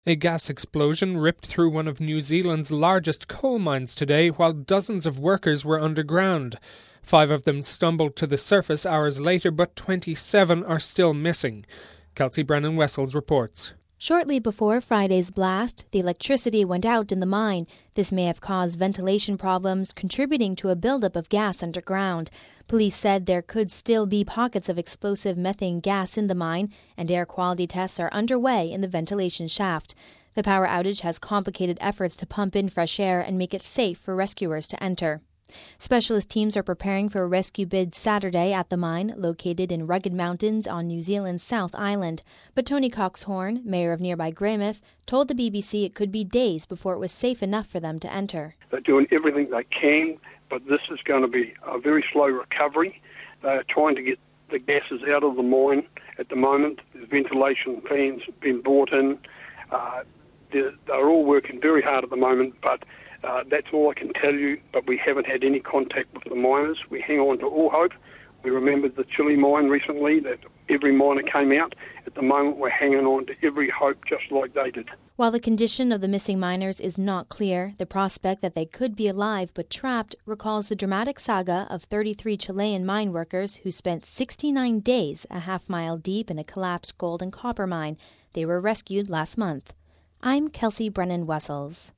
A gas explosion ripped through one of New Zealand's largest coal mines today while dozens of workers were underground. 5 of them stumbled to the surface hours later, but 27 are still missing. Kelsey Brennan-Wessels reports. Shortly before Friday's blast, the electricity went out in the mine. This may have caused ventilation problems, contributing to a buildup of gas underground. Police said there could still be pockets of explosive methane gas in the mine, and air quality tests are underway in the ventilation shaft. The power outage has complicated efforts to pump in fresh air and make it safe for rescuers to enter. Specialist teams are preparing for a rescue bid Saturday at the mine, located in rugged mountains on New Zealand's South Island. But Tony Coxhorn, mayor of nearby Greymouth, told the BBC it could be days before it was safe enough for them to enter. They're doing everything they can, but this is going to be a very slow recovery. They are trying to get the gases out of the mine at the moment. There's ventilation fans been brought in. They're all working very hard at the moment, but that's all I can tell you, but we haven't had any contact with the miners. We hang on to all hope. We remembered the Chile mine recently, that every miner came out. At the moment, we're hanging on to every hope just like they did. While the condition of the missing miners is not clear, the prospect that they could be alive but trapped recalls the dramatic saga of 33 Chilean mine workers who spent 69 days a half-mile deep in a collapsed gold and copper mine. They were rescued last month. I'm Kelsey Brennan-Wessels.